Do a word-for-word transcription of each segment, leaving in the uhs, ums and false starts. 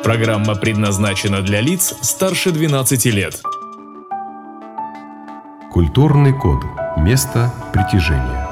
Программа предназначена для лиц старше двенадцати лет. Культурный код. Место притяжения.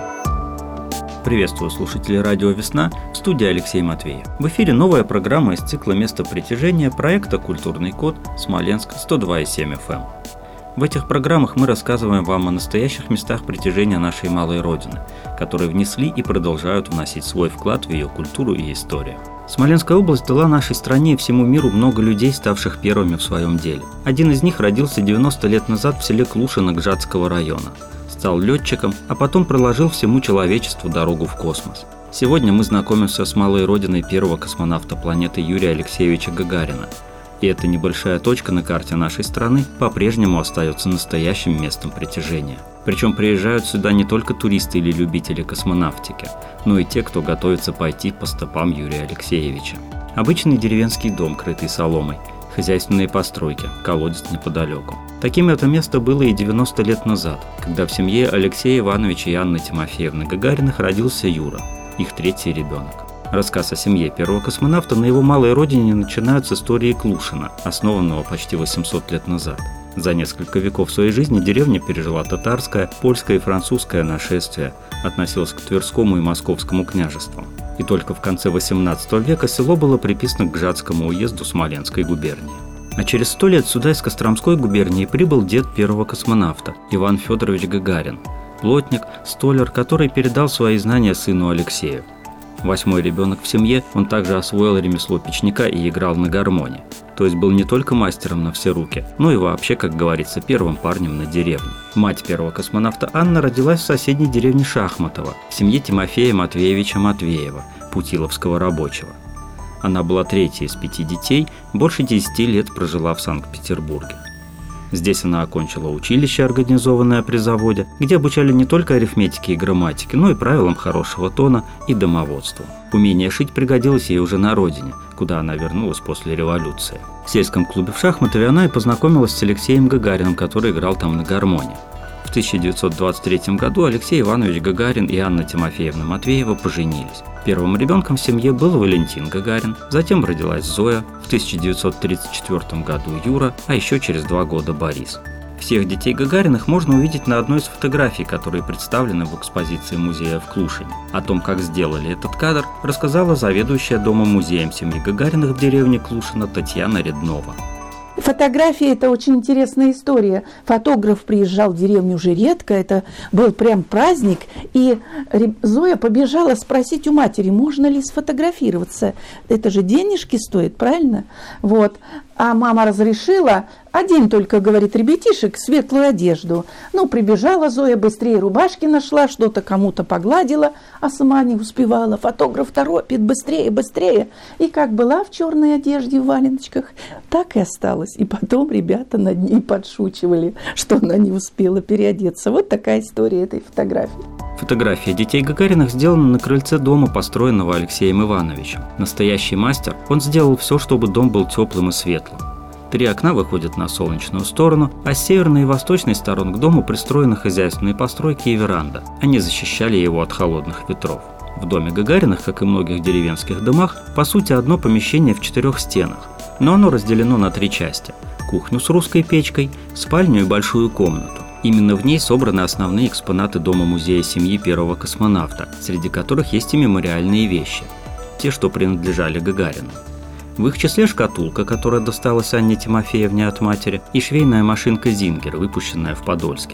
Приветствую слушателей радио «Весна», в студии Алексей Матвеев. В эфире новая программа из цикла «Место притяжения» проекта «Культурный код», Смоленск, сто два и семь эф эм. В этих программах мы рассказываем вам о настоящих местах притяжения нашей малой Родины, которые внесли и продолжают вносить свой вклад в ее культуру и историю. Смоленская область дала нашей стране и всему миру много людей, ставших первыми в своем деле. Один из них родился девяносто лет назад в селе Клушино Гжатского района. Стал летчиком, а потом проложил всему человечеству дорогу в космос. Сегодня мы знакомимся с малой родиной первого космонавта планеты Юрия Алексеевича Гагарина. И эта небольшая точка на карте нашей страны по-прежнему остается настоящим местом притяжения. Причем приезжают сюда не только туристы или любители космонавтики, но и те, кто готовится пойти по стопам Юрия Алексеевича. Обычный деревенский дом, крытый соломой, хозяйственные постройки, колодец неподалеку. Таким это место было и девяносто лет назад, когда в семье Алексея Ивановича и Анны Тимофеевны Гагариных родился Юра, их третий ребенок. Рассказ о семье первого космонавта на его малой родине начинают с истории Клушина, основанного почти восемьсот лет назад. За несколько веков своей жизни деревня пережила татарское, польское и французское нашествие, относилась к Тверскому и Московскому княжествам. И только в конце восемнадцатого века село было приписано к Гжатскому уезду Смоленской губернии. А через сто лет сюда из Костромской губернии прибыл дед первого космонавта Иван Федорович Гагарин, плотник, столяр, который передал свои знания сыну Алексею. Восьмой ребенок в семье, он также освоил ремесло печника и играл на гармоне. То есть был не только мастером на все руки, но и вообще, как говорится, первым парнем на деревне. Мать первого космонавта Анна родилась в соседней деревне Шахматово, в семье Тимофея Матвеевича Матвеева, путиловского рабочего. Она была третьей из пяти детей, больше десяти лет прожила в Санкт-Петербурге. Здесь она окончила училище, организованное при заводе, где обучали не только арифметике и грамматике, но и правилам хорошего тона и домоводству. Умение шить пригодилось ей уже на родине, куда она вернулась после революции. В сельском клубе в Шахматове она и познакомилась с Алексеем Гагариным, который играл там на гармоне. В тысяча девятьсот двадцать третьем году Алексей Иванович Гагарин и Анна Тимофеевна Матвеева поженились. Первым ребенком в семье был Валентин Гагарин, затем родилась Зоя, в тысяча девятьсот тридцать четвёртом году Юра, а еще через два года Борис. Всех детей Гагариных можно увидеть на одной из фотографий, которые представлены в экспозиции музея в Клушине. О том, как сделали этот кадр, рассказала заведующая домом-музеем семьи Гагариных в деревне Клушино Татьяна Реднова. Фотографии – это очень интересная история. Фотограф приезжал в деревню уже редко, это был прям праздник. И Зоя побежала спросить у матери, можно ли сфотографироваться. Это же денежки стоит, правильно? Вот. А мама разрешила, один только, говорит, ребятишек, светлую одежду. Ну, прибежала Зоя, быстрее рубашки нашла, что-то кому-то погладила, а сама не успевала. Фотограф торопит, быстрее, быстрее. И как была в черной одежде, в валеночках, так и осталась. И потом ребята над ней подшучивали, что она не успела переодеться. Вот такая история этой фотографии. Фотография детей Гагариных сделана на крыльце дома, построенного Алексеем Ивановичем. Настоящий мастер, он сделал все, чтобы дом был теплым и светлым. Три окна выходят на солнечную сторону, а с северной и восточной сторон к дому пристроены хозяйственные постройки и веранда. Они защищали его от холодных ветров. В доме Гагариных, как и многих деревенских домах, по сути одно помещение в четырех стенах, но оно разделено на три части – кухню с русской печкой, спальню и большую комнату. Именно в ней собраны основные экспонаты дома-музея семьи первого космонавта, среди которых есть и мемориальные вещи, те, что принадлежали Гагарину. В их числе шкатулка, которая досталась Анне Тимофеевне от матери, и швейная машинка «Зингер», выпущенная в Подольске.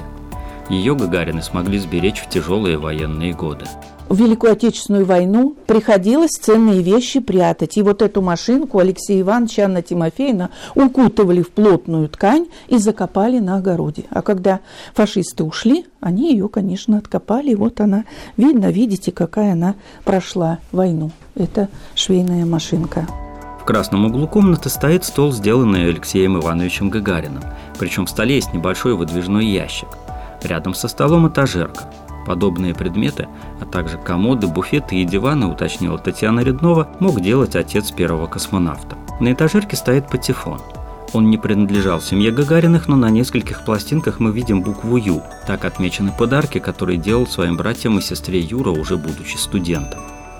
Ее Гагарины смогли сберечь в тяжелые военные годы. В Великую Отечественную войну приходилось ценные вещи прятать. И вот эту машинку Алексей Иванович и Анна Тимофеевна укутывали в плотную ткань и закопали на огороде. А когда фашисты ушли, они ее, конечно, откопали. И вот она, видно, видите, какая она прошла войну. Это швейная машинка. В красном углу комнаты стоит стол, сделанный Алексеем Ивановичем Гагариным. Причем в столе есть небольшой выдвижной ящик. Рядом со столом этажерка. Подобные предметы, а также комоды, буфеты и диваны, уточнила Татьяна Реднова, мог делать отец первого космонавта. На этажерке стоит патефон. Он не принадлежал семье Гагариных, но на нескольких пластинках мы видим букву «Ю». Так отмечены подарки, которые делал своим братьям и сестре Юра, уже будучи студентом.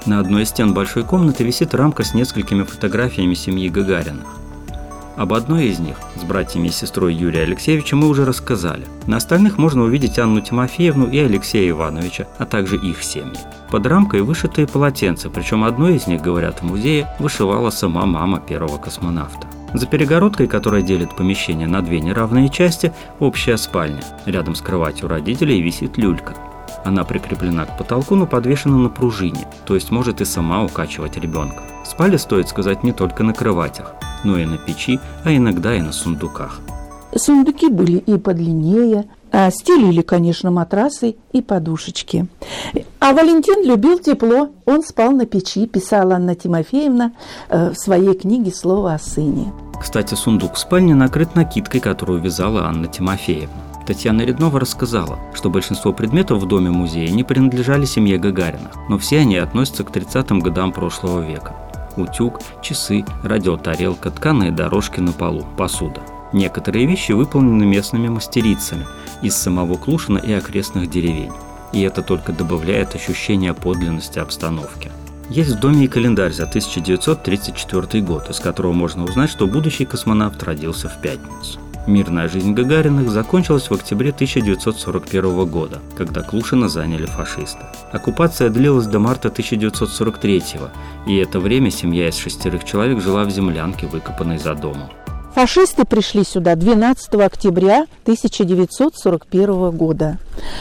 На одной из стен большой комнаты висит рамка с несколькими фотографиями семьи Гагариных. Об одной из них, с братьями и сестрой Юрия Алексеевича, мы уже рассказали. На остальных можно увидеть Анну Тимофеевну и Алексея Ивановича, а также их семьи. Под рамкой вышитые полотенца, причем одно из них, говорят в музее, вышивала сама мама первого космонавта. За перегородкой, которая делит помещение на две неравные части, общая спальня. Рядом с кроватью родителей висит люлька. Она прикреплена к потолку, но подвешена на пружине, то есть может и сама укачивать ребенка. Спали, стоит сказать, не только на кроватях, но и на печи, а иногда и на сундуках. Сундуки были и подлиннее, а стелили, конечно, матрасы и подушечки. А Валентин любил тепло, он спал на печи, писала Анна Тимофеевна в своей книге «Слово о сыне». Кстати, сундук в спальне накрыт накидкой, которую вязала Анна Тимофеевна. Татьяна Реднова рассказала, что большинство предметов в доме музея не принадлежали семье Гагариных, но все они относятся к тридцатым годам прошлого века. Утюг, часы, радиотарелка, тканые дорожки на полу, посуда. Некоторые вещи выполнены местными мастерицами из самого Клушина и окрестных деревень. И это только добавляет ощущение подлинности обстановки. Есть в доме и календарь за тысяча девятьсот тридцать четвёртый год, из которого можно узнать, что будущий космонавт родился в пятницу. Мирная жизнь Гагариных закончилась в октябре тысяча девятьсот сорок первого года, когда Клушина заняли фашисты. Оккупация длилась до марта тысяча девятьсот сорок третьего, и это время семья из шестерых человек жила в землянке, выкопанной за домом. Фашисты пришли сюда двенадцатого октября тысяча девятьсот сорок первого года.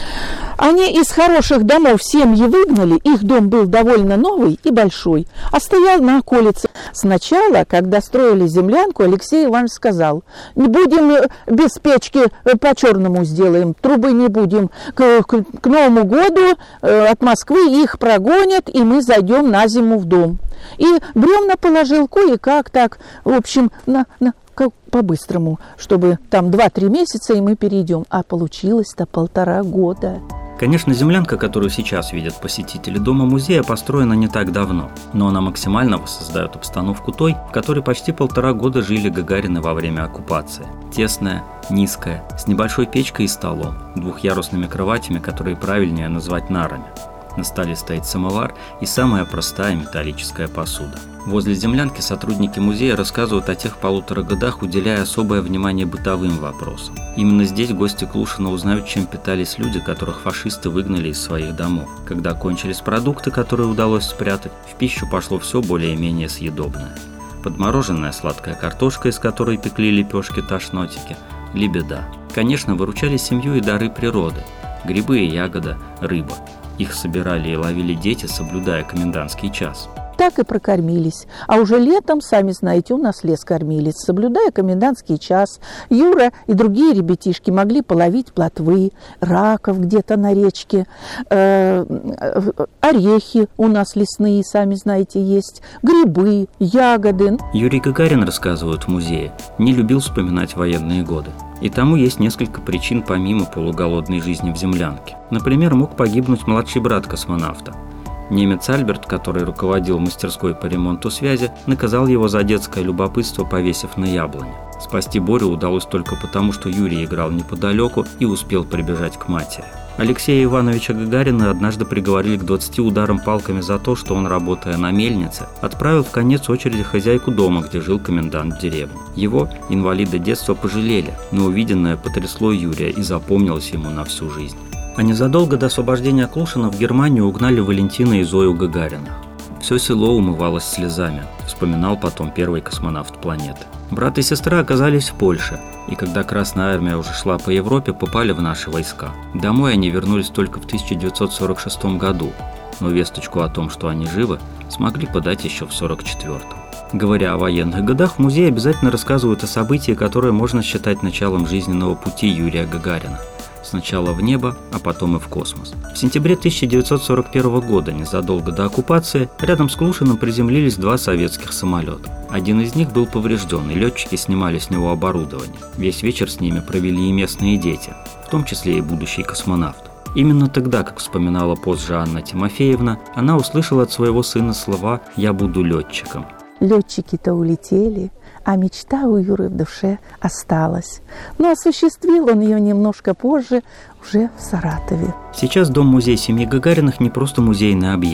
Они из хороших домов семьи выгнали, их дом был довольно новый и большой, а стоял на околице. Сначала, когда строили землянку, Алексей Иванович сказал: не будем без печки, по-черному сделаем, трубы не будем. К, к, к Новому году э, от Москвы их прогонят, и мы зайдем на зиму в дом. И бревна положил кое-как так, в общем, на, на, как по-быстрому, чтобы там два-три месяца, и мы перейдем. А получилось-то полтора года. Конечно, землянка, которую сейчас видят посетители дома-музея, построена не так давно, но она максимально воссоздает обстановку той, в которой почти полтора года жили Гагарины во время оккупации. Тесная, низкая, с небольшой печкой и столом, двухъярусными кроватями, которые правильнее назвать нарами. На столе стоит самовар и самая простая металлическая посуда. Возле землянки сотрудники музея рассказывают о тех полутора годах, уделяя особое внимание бытовым вопросам. Именно здесь гости Клушина узнают, чем питались люди, которых фашисты выгнали из своих домов. Когда кончились продукты, которые удалось спрятать, в пищу пошло все более-менее съедобное. Подмороженная сладкая картошка, из которой пекли лепешки-тошнотики, лебеда. Конечно, выручали семью и дары природы – грибы и ягода, рыба. Их собирали и ловили дети, соблюдая комендантский час. Так и прокормились. А уже летом, сами знаете, у нас лес кормились. Соблюдая комендантский час, Юра и другие ребятишки могли половить плотвы, раков где-то на речке, э, орехи у нас лесные, сами знаете, есть, грибы, ягоды. Юрий Гагарин, рассказывают в музее, не любил вспоминать военные годы. И тому есть несколько причин помимо полуголодной жизни в землянке. Например, мог погибнуть младший брат космонавта. Немец Альберт, который руководил мастерской по ремонту связи, наказал его за детское любопытство, повесив на яблоне. Спасти Борю удалось только потому, что Юрий играл неподалеку и успел прибежать к матери. Алексея Ивановича Гагарина однажды приговорили к двадцати ударам палками за то, что он, работая на мельнице, отправил в конец очереди хозяйку дома, где жил комендант деревни. Его, инвалида детства, пожалели, но увиденное потрясло Юрия и запомнилось ему на всю жизнь. А незадолго до освобождения Клушина в Германию угнали Валентина и Зою Гагариных. Все село умывалось слезами, вспоминал потом первый космонавт планеты. Брат и сестра оказались в Польше, и когда Красная Армия уже шла по Европе, попали в наши войска. Домой они вернулись только в тысяча девятьсот сорок шестом году, но весточку о том, что они живы, смогли подать еще в сорок четвёртом. Говоря о военных годах, в музее обязательно рассказывают о событии, которое можно считать началом жизненного пути Юрия Гагарина. Сначала в небо, а потом и в космос. В сентябре тысяча девятьсот сорок первого года, незадолго до оккупации, рядом с Клушиным приземлились два советских самолета. Один из них был поврежден, и летчики снимали с него оборудование. Весь вечер с ними провели и местные дети, в том числе и будущий космонавт. Именно тогда, как вспоминала позже Анна Тимофеевна, она услышала от своего сына слова «Я буду летчиком». Летчики-то улетели, а мечта у Юры в душе осталась. Но осуществил он ее немножко позже, уже в Саратове. Сейчас дом-музей семьи Гагариных не просто музейный объект.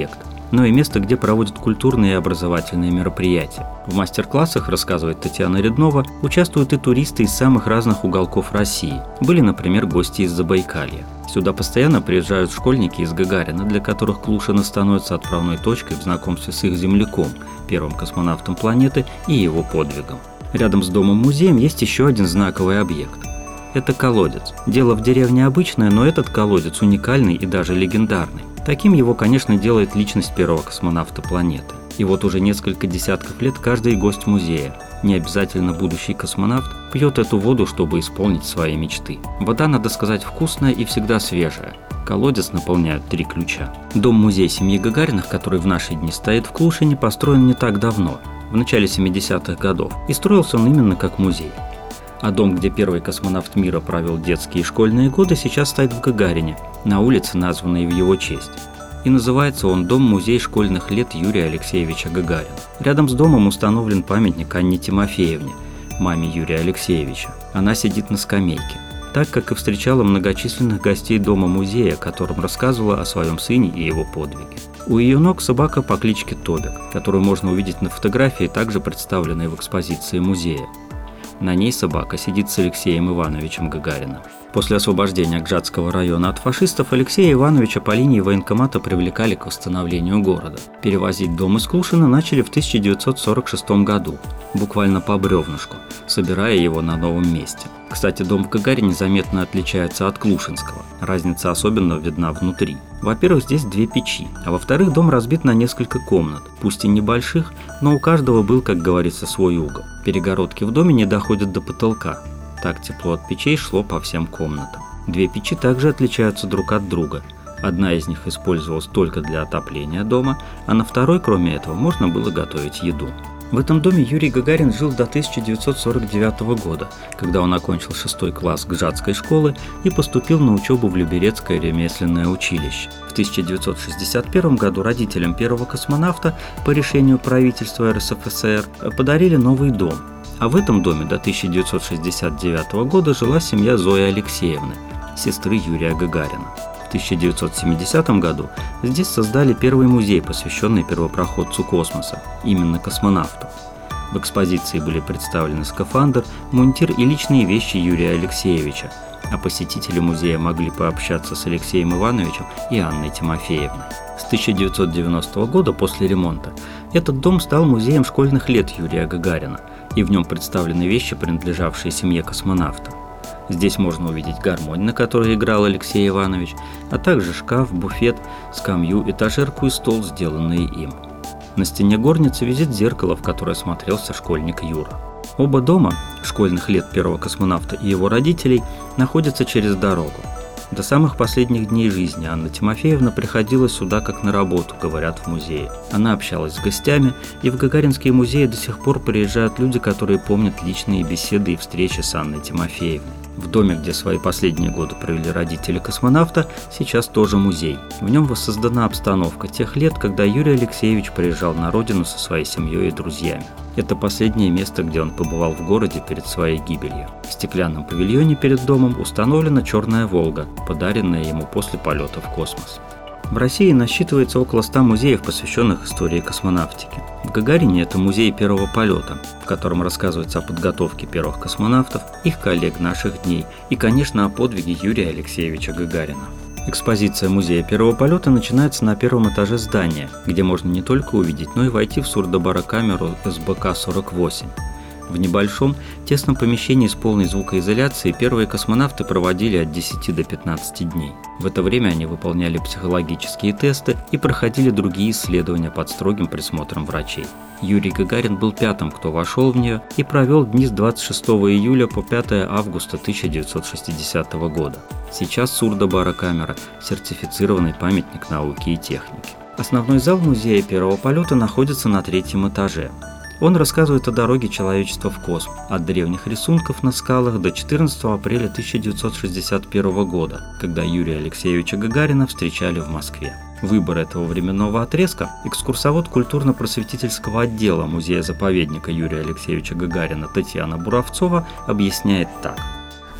но и место, где проводят культурные и образовательные мероприятия. В мастер-классах, рассказывает Татьяна Реднова, участвуют и туристы из самых разных уголков России. Были, например, гости из Забайкалья. Сюда постоянно приезжают школьники из Гагарина, для которых Клушино становится отправной точкой в знакомстве с их земляком, первым космонавтом планеты, и его подвигом. Рядом с домом-музеем есть еще один знаковый объект. Это колодец. Дело в деревне обычное, но этот колодец уникальный и даже легендарный. Таким его, конечно, делает личность первого космонавта планеты. И вот уже несколько десятков лет каждый гость музея, не обязательно будущий космонавт, пьет эту воду, чтобы исполнить свои мечты. Вода, надо сказать, вкусная и всегда свежая. Колодец наполняют три ключа. Дом-музей семьи Гагариных, который в наши дни стоит в Клушине, построен не так давно, в начале семидесятых годов, и строился он именно как музей. А дом, где первый космонавт мира провел детские и школьные годы, сейчас стоит в Гагарине, на улице, названной в его честь. И называется он «Дом-музей школьных лет Юрия Алексеевича Гагарина». Рядом с домом установлен памятник Анне Тимофеевне, маме Юрия Алексеевича. Она сидит на скамейке, так как и встречала многочисленных гостей дома-музея, которым рассказывала о своем сыне и его подвиге. У ее ног собака по кличке Тобик, которую можно увидеть на фотографии, также представленной в экспозиции музея. На ней собака сидит с Алексеем Ивановичем Гагариным. После освобождения Гжатского района от фашистов Алексея Ивановича по линии военкомата привлекали к восстановлению города. Перевозить дом из Клушина начали в тысяча девятьсот сорок шестом году, буквально по бревнышку, собирая его на новом месте. Кстати, дом в Гагарине заметно отличается от Клушинского. Разница особенно видна внутри. Во-первых, здесь две печи, а во-вторых, дом разбит на несколько комнат, пусть и небольших, но у каждого был, как говорится, свой угол. Перегородки в доме не доходят до потолка. Так тепло от печей шло по всем комнатам. Две печи также отличаются друг от друга. Одна из них использовалась только для отопления дома, а на второй, кроме этого, можно было готовить еду. В этом доме Юрий Гагарин жил до тысяча девятьсот сорок девятого года, когда он окончил шестой класс Гжатской школы и поступил на учебу в Люберецкое ремесленное училище. В тысяча девятьсот шестьдесят первом году родителям первого космонавта по решению правительства эр эс эф эс эр подарили новый дом. А в этом доме до тысяча девятьсот шестьдесят девятого года жила семья Зои Алексеевны, сестры Юрия Гагарина. В тысяча девятьсот семидесятом году здесь создали первый музей, посвященный первопроходцу космоса, именно космонавту. В экспозиции были представлены скафандр, мундир и личные вещи Юрия Алексеевича, а посетители музея могли пообщаться с Алексеем Ивановичем и Анной Тимофеевной. С тысяча девятьсот девяностого года, после ремонта, этот дом стал музеем школьных лет Юрия Гагарина, и в нем представлены вещи, принадлежавшие семье космонавта. Здесь можно увидеть гармонь, на которой играл Алексей Иванович, а также шкаф, буфет, скамью, этажерку и стол, сделанные им. На стене горницы висит зеркало, в которое смотрелся школьник Юра. Оба дома, школьных лет первого космонавта и его родителей, находятся через дорогу. До самых последних дней жизни Анна Тимофеевна приходила сюда как на работу, говорят в музее. Она общалась с гостями, и в Гагаринские музеи до сих пор приезжают люди, которые помнят личные беседы и встречи с Анной Тимофеевной. В доме, где свои последние годы провели родители космонавта, сейчас тоже музей. В нем воссоздана обстановка тех лет, когда Юрий Алексеевич приезжал на родину со своей семьей и друзьями. Это последнее место, где он побывал в городе перед своей гибелью. В стеклянном павильоне перед домом установлена «Черная Волга», подаренная ему после полета в космос. В России насчитывается около ста музеев, посвященных истории космонавтики. В Гагарине это музей первого полета, в котором рассказывается о подготовке первых космонавтов, их коллег наших дней и, конечно, о подвиге Юрия Алексеевича Гагарина. Экспозиция музея первого полета начинается на первом этаже здания, где можно не только увидеть, но и войти в сурдобарокамеру эс бэ ка сорок восемь. В небольшом, тесном помещении с полной звукоизоляцией первые космонавты проводили от десяти до пятнадцати дней. В это время они выполняли психологические тесты и проходили другие исследования под строгим присмотром врачей. Юрий Гагарин был пятым, кто вошел в нее, и провел дни с двадцать шестого июля по пятое августа тысяча девятьсот шестидесятого года. Сейчас сурдобарокамера – сертифицированный памятник науки и техники. Основной зал музея первого полета находится на третьем этаже. Он рассказывает о дороге человечества в космос, от древних рисунков на скалах до четырнадцатого апреля тысяча девятьсот шестьдесят первого года, когда Юрия Алексеевича Гагарина встречали в Москве. Выбор этого временного отрезка экскурсовод культурно-просветительского отдела музея-заповедника Юрия Алексеевича Гагарина Татьяна Буравцова объясняет так.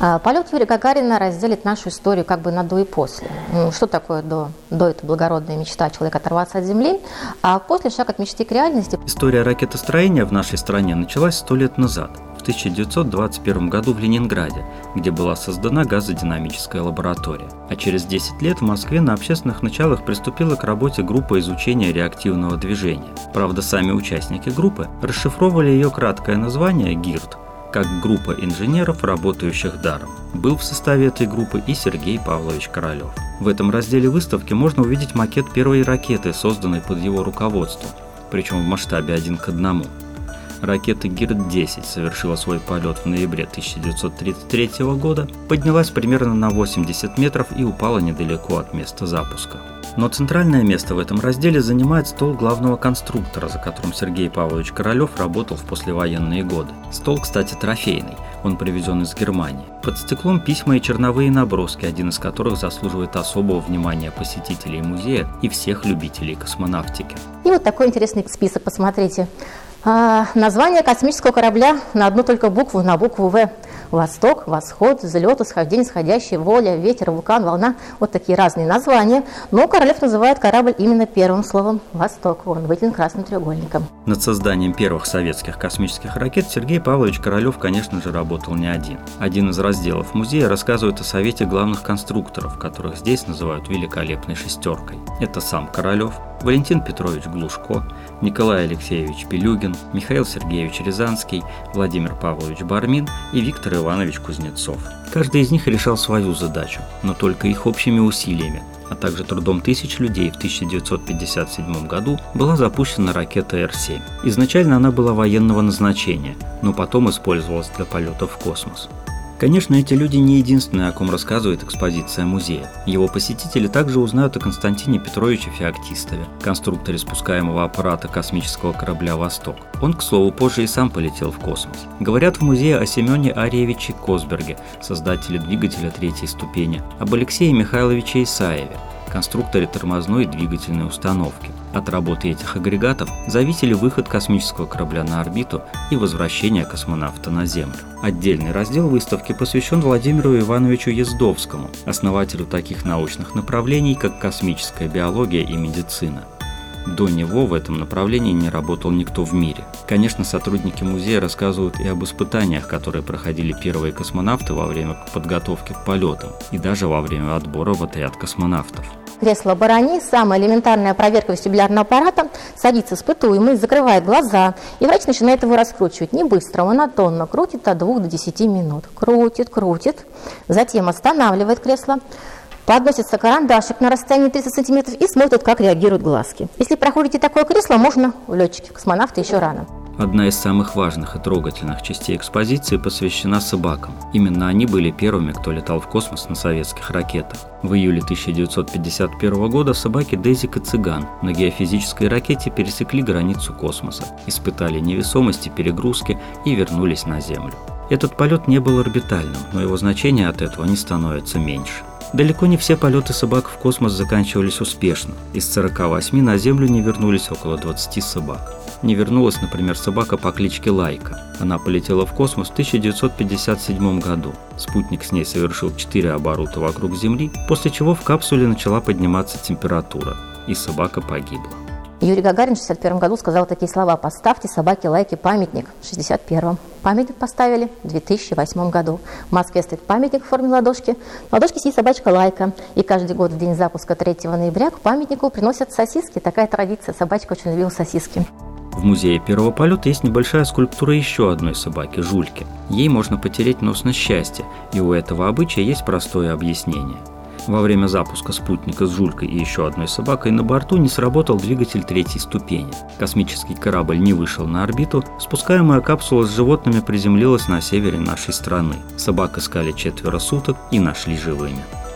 Полет Юрия Гагарина разделит нашу историю как бы на до и после. Что такое до? До – это благородная мечта человека оторваться от земли, а после шаг от мечты к реальности. История ракетостроения в нашей стране началась сто лет назад, в тысяча девятьсот двадцать первом году в Ленинграде, где была создана газодинамическая лаборатория. А через десять лет в Москве на общественных началах приступила к работе группа изучения реактивного движения. Правда, сами участники группы расшифровывали ее краткое название ГИРД как группа инженеров, работающих даром. Был в составе этой группы и Сергей Павлович Королев. В этом разделе выставки можно увидеть макет первой ракеты, созданной под его руководством, причем в масштабе один к одному. Ракета ГИРД десять совершила свой полет в ноябре тысяча девятьсот тридцать третьего года, поднялась примерно на восемьдесят метров и упала недалеко от места запуска. Но центральное место в этом разделе занимает стол главного конструктора, за которым Сергей Павлович Королев работал в послевоенные годы. Стол, кстати, трофейный, он привезен из Германии. Под стеклом письма и черновые наброски, один из которых заслуживает особого внимания посетителей музея и всех любителей космонавтики. И вот такой интересный список, посмотрите. А, название космического корабля на одну только букву, на букву В. Восток, восход, взлет, исхождение, исходящий, воля, ветер, вулкан, волна. Вот такие разные названия. Но Королев называет корабль именно первым словом «Восток». Он выделен красным треугольником. Над созданием первых советских космических ракет Сергей Павлович Королев, конечно же, работал не один. Один из разделов музея рассказывает о совете главных конструкторов, которых здесь называют «великолепной шестеркой». Это сам Королев, Валентин Петрович Глушко, Николай Алексеевич Пелюгин, Михаил Сергеевич Рязанский, Владимир Павлович Бармин и Виктор Иванович Кузнецов. Каждый из них решал свою задачу, но только их общими усилиями, а также трудом тысяч людей в тысяча девятьсот пятьдесят седьмом году была запущена ракета Эр семь. Изначально она была военного назначения, но потом использовалась для полетов в космос. Конечно, эти люди не единственные, о ком рассказывает экспозиция музея. Его посетители также узнают о Константине Петровиче Феоктистове, конструкторе спускаемого аппарата космического корабля «Восток». Он, к слову, позже и сам полетел в космос. Говорят в музее о Семене Арьевиче Косберге, создателе двигателя третьей ступени, об Алексее Михайловиче Исаеве, конструкторе тормозной и двигательной установки. От работы этих агрегатов зависели выход космического корабля на орбиту и возвращение космонавта на Землю. Отдельный раздел выставки посвящен Владимиру Ивановичу Ездовскому, основателю таких научных направлений, как космическая биология и медицина. До него в этом направлении не работал никто в мире. Конечно, сотрудники музея рассказывают и об испытаниях, которые проходили первые космонавты во время подготовки к полетам и даже во время отбора в отряд космонавтов. Кресло барани, самая элементарная проверка вестибулярного аппарата, садится испытуемый, закрывает глаза, и врач начинает его раскручивать. Не быстро, монотонно, крутит от двух до десяти минут. Крутит, крутит, затем останавливает кресло, подносится карандашик на расстоянии тридцать сантиметров и смотрит, как реагируют глазки. Если проходите такое кресло, можно, летчики, космонавты, еще рано. Одна из самых важных и трогательных частей экспозиции посвящена собакам. Именно они были первыми, кто летал в космос на советских ракетах. В июле тысяча девятьсот пятьдесят первого года собаки Дезик и Цыган на геофизической ракете пересекли границу космоса, испытали невесомость и перегрузки и вернулись на Землю. Этот полет не был орбитальным, но его значение от этого не становится меньше. Далеко не все полеты собак в космос заканчивались успешно. Из сорока восьми на Землю не вернулись около двадцати собак. Не вернулась, например, собака по кличке Лайка. Она полетела в космос в тысяча девятьсот пятьдесят седьмом году. Спутник с ней совершил четыре оборота вокруг Земли, после чего в капсуле начала подниматься температура, и собака погибла. Юрий Гагарин в шестьдесят первом году сказал такие слова: «Поставьте собаке Лайке памятник». В шестьдесят первом. Памятник поставили в две тысячи восьмом году. В Москве стоит памятник в форме ладошки. В ладошке сидит собачка Лайка. И каждый год в день запуска третьего ноября к памятнику приносят сосиски. Такая традиция. Собачка очень любила сосиски. В музее первого полета есть небольшая скульптура еще одной собаки – Жульки. Ей можно потереть нос на счастье, и у этого обычая есть простое объяснение. Во время запуска спутника с Жулькой и еще одной собакой на борту не сработал двигатель третьей ступени. Космический корабль не вышел на орбиту, спускаемая капсула с животными приземлилась на севере нашей страны. Собак искали четверо суток и нашли живыми.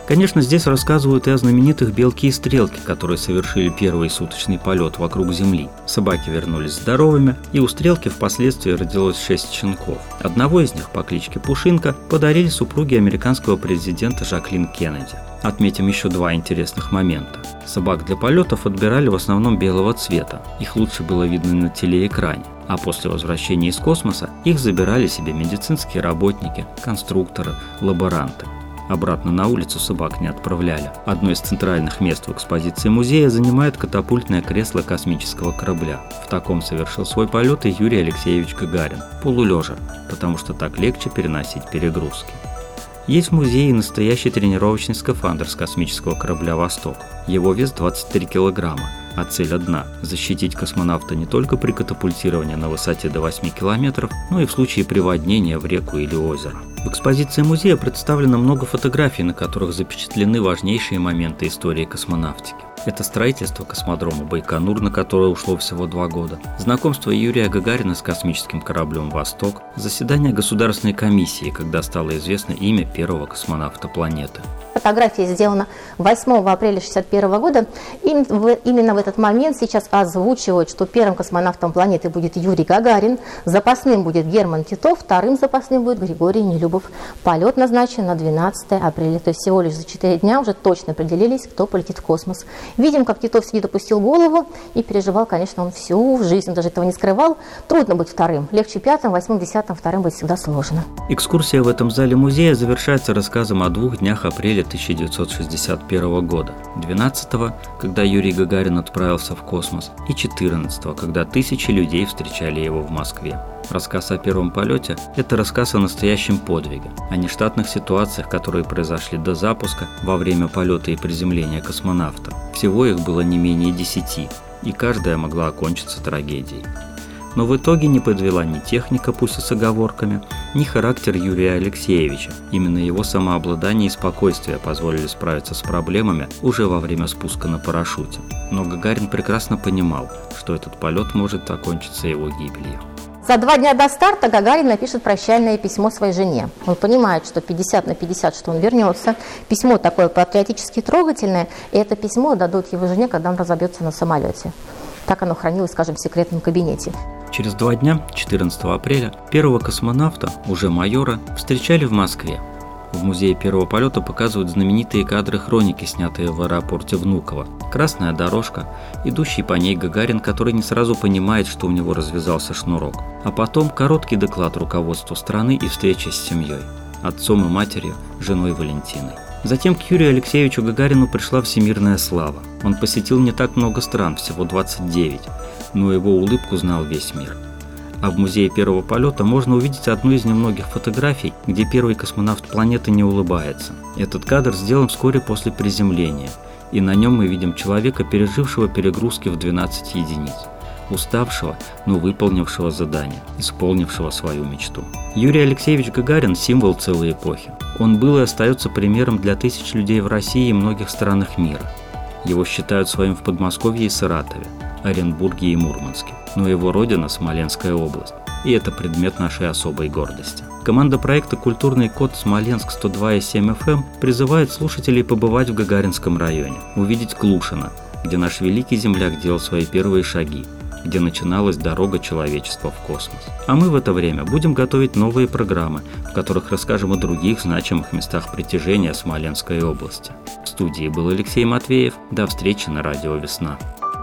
Конечно, здесь рассказывают и о знаменитых «Белке и Стрелке», которые совершили первый суточный полет вокруг Земли. Собаки вернулись здоровыми, и у Стрелки впоследствии родилось шесть щенков. Одного из них по кличке Пушинка подарили супруге американского президента Жаклин Кеннеди. Отметим еще два интересных момента. Собак для полетов отбирали в основном белого цвета, их лучше было видно на телеэкране. А после возвращения из космоса их забирали себе медицинские работники, конструкторы, лаборанты. Обратно на улицу собак не отправляли. Одно из центральных мест в экспозиции музея занимает катапультное кресло космического корабля. В таком совершил свой полет и Юрий Алексеевич Гагарин, полулежа, потому что так легче переносить перегрузки. Есть в музее настоящий тренировочный скафандр с космического корабля «Восток». Его вес двадцать три килограмма, а цель одна – защитить космонавта не только при катапультировании на высоте до восьми километров, но и в случае приводнения в реку или озеро. В экспозиции музея представлено много фотографий, на которых запечатлены важнейшие моменты истории космонавтики. Это строительство космодрома Байконур, на которое ушло всего два года, знакомство Юрия Гагарина с космическим кораблем «Восток», заседание Государственной комиссии, когда стало известно имя первого космонавта планеты. Фотография сделана восьмого апреля шестьдесят первого года. Именно в этот момент сейчас озвучивают, что первым космонавтом планеты будет Юрий Гагарин, запасным будет Герман Титов, вторым запасным будет Григорий Нелюбов. Полет назначен на двенадцатое апреля, то есть всего лишь за четыре дня уже точно определились, кто полетит в космос. Видим, как Титов сидит, опустил голову и переживал, конечно, он всю жизнь, даже этого не скрывал. Трудно быть вторым, легче пятым, восьмым, десятым, вторым быть всегда сложно. Экскурсия в этом зале музея завершается рассказом о двух днях апреля тысяча девятьсот шестьдесят первого года. двенадцатого, когда Юрий Гагарин отправился в космос, и четырнадцатого, когда тысячи людей встречали его в Москве. Рассказ о первом полете – это рассказ о настоящем подвиге, о нештатных ситуациях, которые произошли до запуска, во время полета и приземления космонавта. Всего их было не менее десяти, и каждая могла окончиться трагедией. Но в итоге не подвела ни техника, пусть и с оговорками, ни характер Юрия Алексеевича. Именно его самообладание и спокойствие позволили справиться с проблемами уже во время спуска на парашюте. Но Гагарин прекрасно понимал, что этот полет может окончиться его гибелью. За два дня до старта Гагарин напишет прощальное письмо своей жене. Он понимает, что пятьдесят на пятьдесят, что он вернется. Письмо такое патриотически трогательное, и это письмо дадут его жене, когда он разобьется на самолете. Так оно хранилось, скажем, в секретном кабинете. Через два дня, четырнадцатого апреля, первого космонавта, уже майора, встречали в Москве. В музее первого полета показывают знаменитые кадры хроники, снятые в аэропорте Внуково. Красная дорожка, идущий по ней Гагарин, который не сразу понимает, что у него развязался шнурок. А потом короткий доклад руководству страны и встреча с семьей, отцом и матерью, женой Валентиной. Затем к Юрию Алексеевичу Гагарину пришла всемирная слава. Он посетил не так много стран, всего двадцать девять, но его улыбку знал весь мир. А в музее первого полета можно увидеть одну из немногих фотографий, где первый космонавт планеты не улыбается. Этот кадр сделан вскоре после приземления, и на нем мы видим человека, пережившего перегрузки в двенадцать единиц. Уставшего, но выполнившего задание, исполнившего свою мечту. Юрий Алексеевич Гагарин – символ целой эпохи. Он был и остается примером для тысяч людей в России и многих странах мира. Его считают своим в Подмосковье и Саратове, Оренбурге и Мурманске. Но его родина – Смоленская область, и это предмет нашей особой гордости. Команда проекта «Культурный код» Смоленск сто два и семь эф эм призывает слушателей побывать в Гагаринском районе, увидеть Клушино, где наш великий земляк делал свои первые шаги, где начиналась дорога человечества в космос. А мы в это время будем готовить новые программы, в которых расскажем о других значимых местах притяжения Смоленской области. В студии был Алексей Матвеев. До встречи на радио «Весна».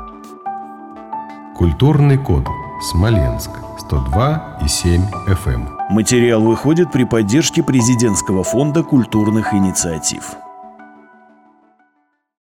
Культурный код. Смоленск. сто два и семь эф эм. Материал выходит при поддержке Президентского фонда культурных инициатив.